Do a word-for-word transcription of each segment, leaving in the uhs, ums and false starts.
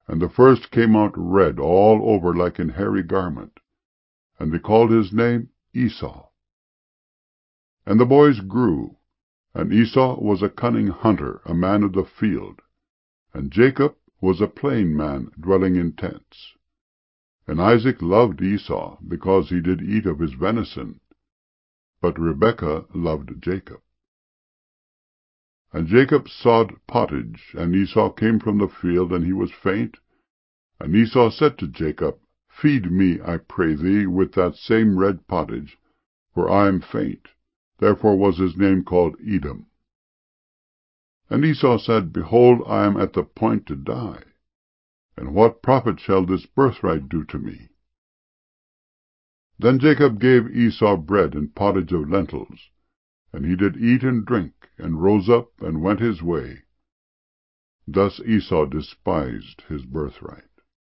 And the first came out red all over like an hairy garment, and they called his name Esau. And the boys grew, and Esau was a cunning hunter, a man of the field, and Jacob was a plain man, dwelling in tents. And Isaac loved Esau, because he did eat of his venison, but Rebekah loved Jacob. And Jacob sought pottage, and Esau came from the field, and he was faint. And Esau said to Jacob, Feed me, I pray thee, with that same red pottage, for I am faint. Therefore was his name called Edom. And Esau said, Behold, I am at the point to die, and what profit shall this birthright do to me? Then Jacob gave Esau bread and pottage of lentils, and he did eat and drink, and rose up, and went his way. Thus Esau despised his birthright.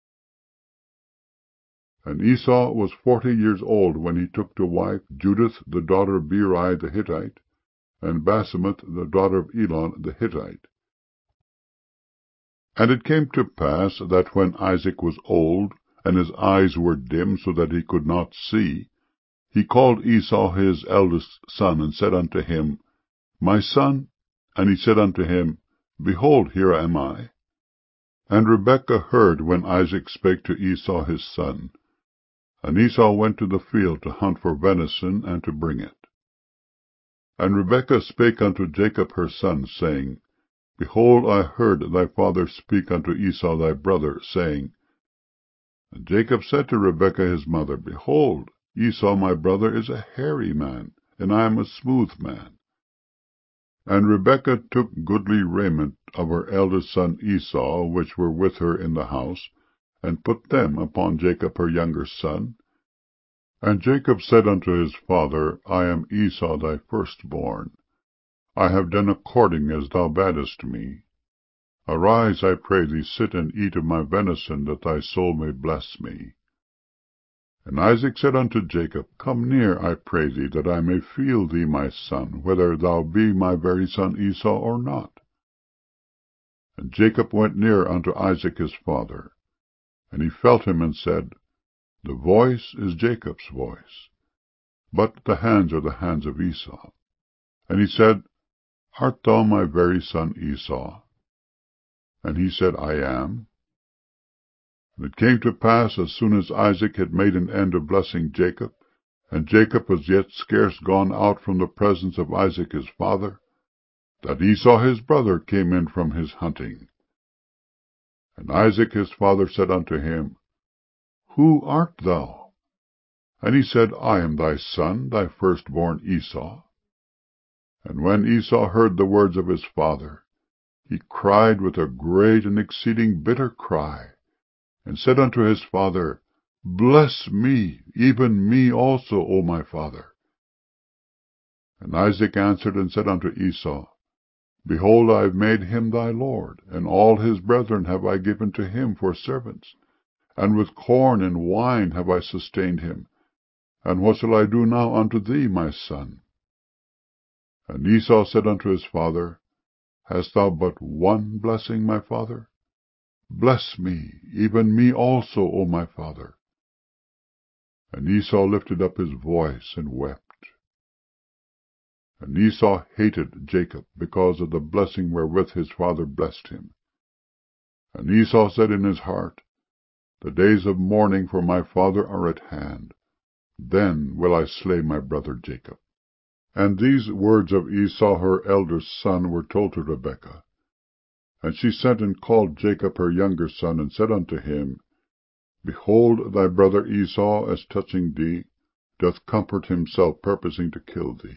And Esau was forty years old when he took to wife Judith the daughter of Beeri the Hittite, and Basemath the daughter of Elon the Hittite. And it came to pass that when Isaac was old, and his eyes were dim, so that he could not see, he called Esau his eldest son, and said unto him, My son. And he said unto him, Behold, here am I. And Rebekah heard when Isaac spake to Esau his son. And Esau went to the field to hunt for venison, and to bring it. And Rebekah spake unto Jacob her son, saying, Behold, I heard thy father speak unto Esau thy brother, saying, And Jacob said to Rebekah his mother, Behold, Esau my brother is a hairy man, and I am a smooth man. And Rebekah took goodly raiment of her eldest son Esau, which were with her in the house, and put them upon Jacob her younger son. And Jacob said unto his father, I am Esau thy firstborn. I have done according as thou badest me. Arise, I pray thee, sit and eat of my venison, that thy soul may bless me. And Isaac said unto Jacob, Come near, I pray thee, that I may feel thee, my son, whether thou be my very son Esau or not. And Jacob went near unto Isaac his father, and he felt him, and said, The voice is Jacob's voice, but the hands are the hands of Esau. And he said, Art thou my very son Esau? And he said, I am. And it came to pass, as soon as Isaac had made an end of blessing Jacob, and Jacob was yet scarce gone out from the presence of Isaac his father, that Esau his brother came in from his hunting. And Isaac his father said unto him, Who art thou? And he said, I am thy son, thy firstborn Esau. And when Esau heard the words of his father, he cried with a great and exceeding bitter cry, and said unto his father, Bless me, even me also, O my father. And Isaac answered and said unto Esau, Behold, I have made him thy lord, and all his brethren have I given to him for servants, and with corn and wine have I sustained him. And what shall I do now unto thee, my son? And Esau said unto his father, Hast thou but one blessing, my father? Bless me, even me also, O my father. And Esau lifted up his voice and wept. And Esau hated Jacob because of the blessing wherewith his father blessed him. And Esau said in his heart, The days of mourning for my father are at hand. Then will I slay my brother Jacob. And these words of Esau her eldest son were told to Rebekah. And she sent and called Jacob her younger son, and said unto him, Behold, thy brother Esau, as touching thee, doth comfort himself, purposing to kill thee.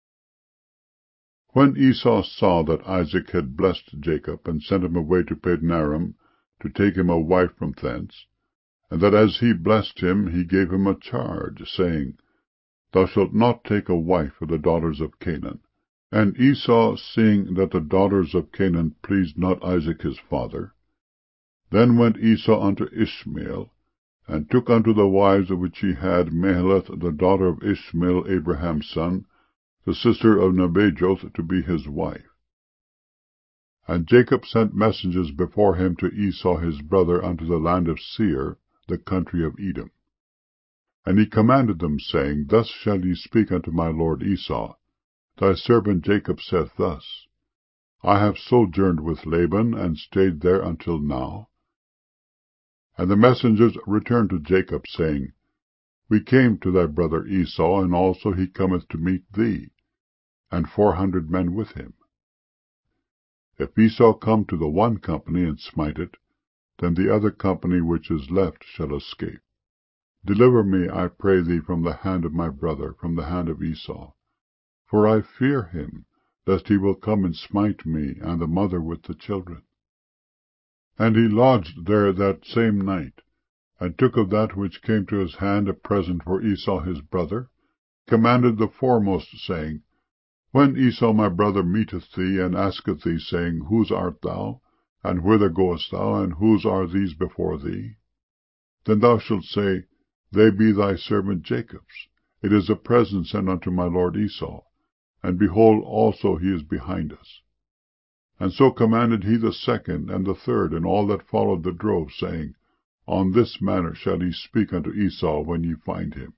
When Esau saw that Isaac had blessed Jacob, and sent him away to Padanaram, to take him a wife from thence, and that as he blessed him, he gave him a charge, saying, Thou shalt not take a wife of the daughters of Canaan. And Esau, seeing that the daughters of Canaan pleased not Isaac his father, then went Esau unto Ishmael, and took unto the wives of which he had Mahalath the daughter of Ishmael Abraham's son, the sister of Nebajoth, to be his wife. And Jacob sent messengers before him to Esau his brother unto the land of Seir, the country of Edom. And he commanded them, saying, Thus shall ye speak unto my lord Esau, Thy servant Jacob saith thus, I have sojourned with Laban, and stayed there until now. And the messengers returned to Jacob, saying, We came to thy brother Esau, and also he cometh to meet thee, and four hundred men with him. If Esau come to the one company, and smite it, then the other company which is left shall escape. Deliver me, I pray thee, from the hand of my brother, from the hand of Esau. For I fear him, lest he will come and smite me, and the mother with the children. And he lodged there that same night, and took of that which came to his hand a present for Esau his brother, commanded the foremost, saying, When Esau my brother meeteth thee, and asketh thee, saying, Whose art thou? And whither goest thou? And whose are these before thee? Then thou shalt say, They be thy servant Jacob's. It is a present sent unto my lord Esau. And behold, also he is behind us. And so commanded he the second, and the third, and all that followed the drove, saying, On this manner shall ye speak unto Esau when ye find him.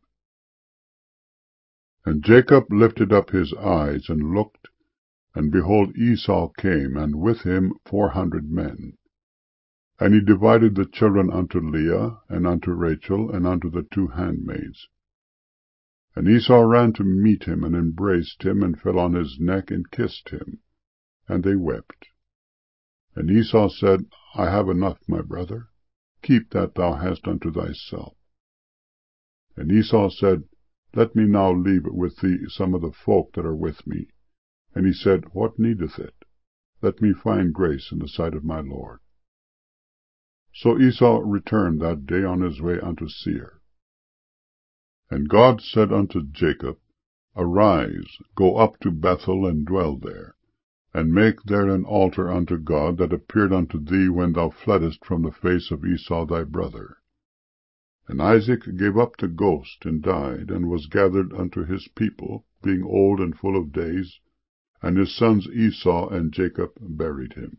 And Jacob lifted up his eyes, and looked, and behold, Esau came, and with him four hundred men. And he divided the children unto Leah, and unto Rachel, and unto the two handmaids. And Esau ran to meet him, and embraced him, and fell on his neck, and kissed him. And they wept. And Esau said, I have enough, my brother. Keep that thou hast unto thyself. And Esau said, Let me now leave with thee some of the folk that are with me. And he said, What needeth it? Let me find grace in the sight of my lord. So Esau returned that day on his way unto Seir. And God said unto Jacob, Arise, go up to Bethel, and dwell there, and make there an altar unto God that appeared unto thee when thou fleddest from the face of Esau thy brother. And Isaac gave up the ghost, and died, and was gathered unto his people, being old and full of days, and his sons Esau and Jacob buried him.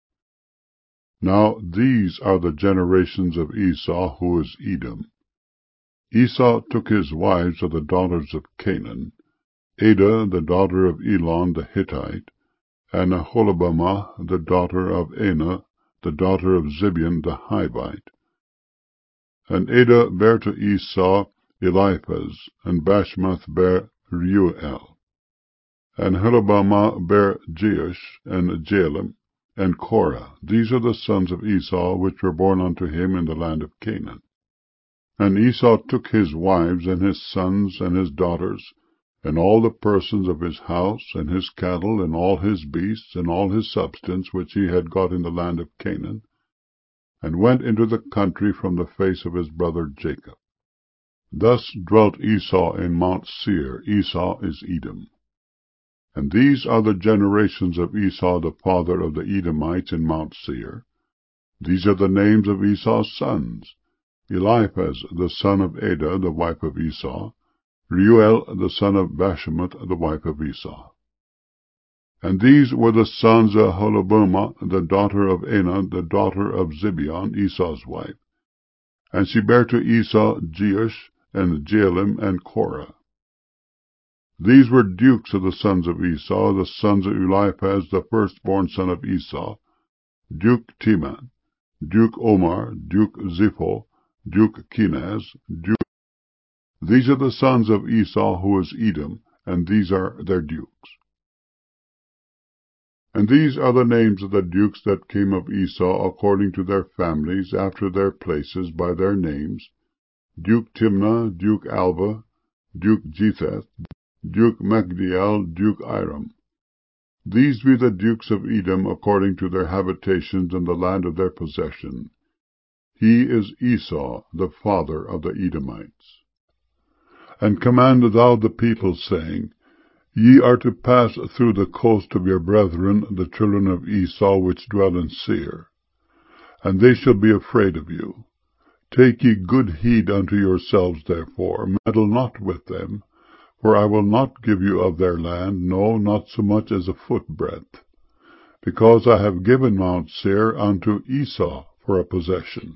Now these are the generations of Esau, who is Edom. Esau took his wives of the daughters of Canaan, Adah the daughter of Elon the Hittite, and Aholibamah the daughter of Anah, the daughter of Zibeon the Hivite. And Adah bare to Esau Eliphaz, and Bashmath bare Reuel. And Aholibamah bare Jeush, and Jalem, and Korah. These are the sons of Esau, which were born unto him in the land of Canaan. And Esau took his wives, and his sons, and his daughters, and all the persons of his house, and his cattle, and all his beasts, and all his substance, which he had got in the land of Canaan, and went into the country from the face of his brother Jacob. Thus dwelt Esau in Mount Seir. Esau is Edom. And these are the generations of Esau the father of the Edomites in Mount Seir. These are the names of Esau's sons: Eliphaz the son of Adah, the wife of Esau; Reuel the son of Bashemath, the wife of Esau. And these were the sons of Aholibamah, the daughter of Anah, the daughter of Zibeon, Esau's wife. And she bare to Esau Jeush, and Jalem, and Korah. These were dukes of the sons of Esau, the sons of Eliphaz, the firstborn son of Esau: Duke Teman, Duke Omar, Duke Zipho, Duke Kenaz, Duke. These are the sons of Esau, who is Edom, and these are their dukes. And these are the names of the dukes that came of Esau, according to their families, after their places, by their names: Duke Timnah, Duke Alva, Duke Jetheth, Duke Magdiel, Duke Iram. These be the dukes of Edom, according to their habitations in the land of their possession. He is Esau, the father of the Edomites. And command thou the people, saying, Ye are to pass through the coast of your brethren, the children of Esau, which dwell in Seir, and they shall be afraid of you. Take ye good heed unto yourselves, therefore, meddle not with them, for I will not give you of their land, no, not so much as a foot breadth. because I have given Mount Seir unto Esau for a possession.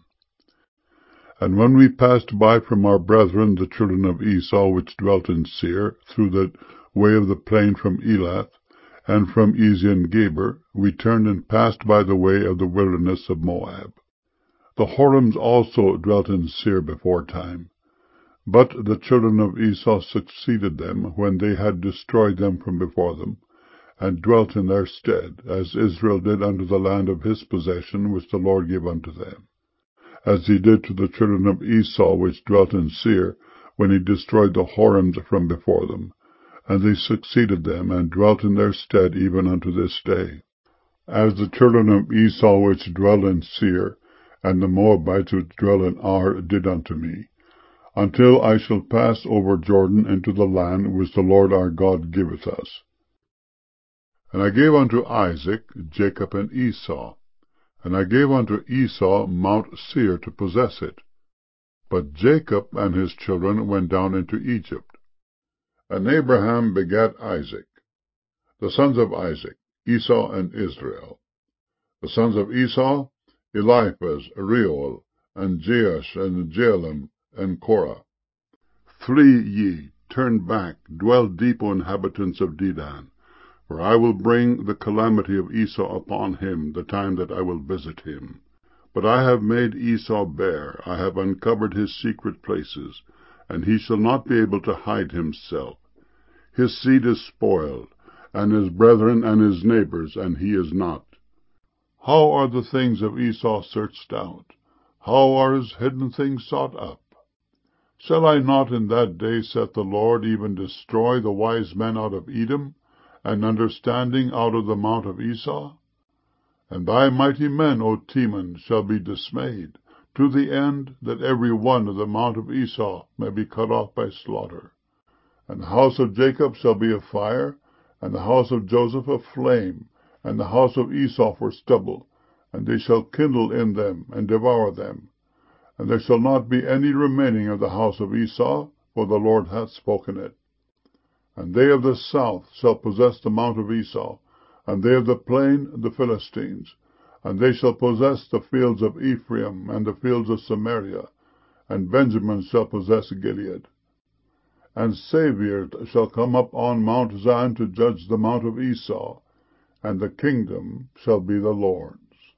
And when we passed by from our brethren the children of Esau, which dwelt in Seir, through the way of the plain from Elath, and from Ezion-Geber, we turned and passed by the way of the wilderness of Moab. The Horims also dwelt in Seir beforetime. But the children of Esau succeeded them, when they had destroyed them from before them, and dwelt in their stead, as Israel did unto the land of his possession, which the Lord gave unto them, as he did to the children of Esau, which dwelt in Seir, when he destroyed the Horims from before them. And they succeeded them, and dwelt in their stead even unto this day. As the children of Esau which dwell in Seir, and the Moabites which dwell in Ar, did unto me, until I shall pass over Jordan into the land which the Lord our God giveth us. And I gave unto Isaac Jacob and Esau, and I gave unto Esau Mount Seir to possess it. But Jacob and his children went down into Egypt. And Abraham begat Isaac. The sons of Isaac, Esau and Israel. The sons of Esau, Eliphaz, Reuel, and Jeush, and Jaalam, and Korah. Flee ye, turn back, dwell deep, O inhabitants of Dedan, for I will bring the calamity of Esau upon him, the time that I will visit him. But I have made Esau bare, I have uncovered his secret places, and he shall not be able to hide himself. His seed is spoiled, and his brethren and his neighbors, and he is not. How are the things of Esau searched out? How are his hidden things sought up? Shall I not in that day, saith the Lord, even destroy the wise men out of Edom, and understanding out of the mount of Esau? And thy mighty men, O Teman, shall be dismayed, to the end that every one of the mount of Esau may be cut off by slaughter. And the house of Jacob shall be a fire, and the house of Joseph a flame, and the house of Esau for stubble, and they shall kindle in them, and devour them. And there shall not be any remaining of the house of Esau, for the Lord hath spoken it. And they of the south shall possess the mount of Esau, and they of the plain the Philistines, and they shall possess the fields of Ephraim, and the fields of Samaria, and Benjamin shall possess Gilead. And Saviour shall come up on Mount Zion to judge the mount of Esau, and the kingdom shall be the Lord's.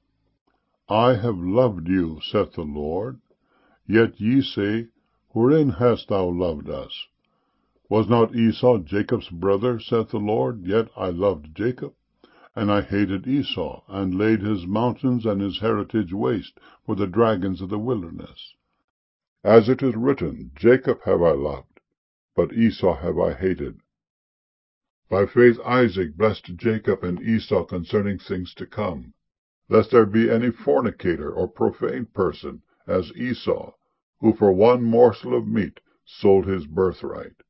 I have loved you, saith the Lord. Yet ye say, Wherein hast thou loved us? Was not Esau Jacob's brother, saith the Lord? Yet I loved Jacob, and I hated Esau, and laid his mountains and his heritage waste for the dragons of the wilderness. As it is written, Jacob have I loved, but Esau have I hated. By faith Isaac blessed Jacob and Esau concerning things to come, lest there be any fornicator or profane person, as Esau, who for one morsel of meat sold his birthright.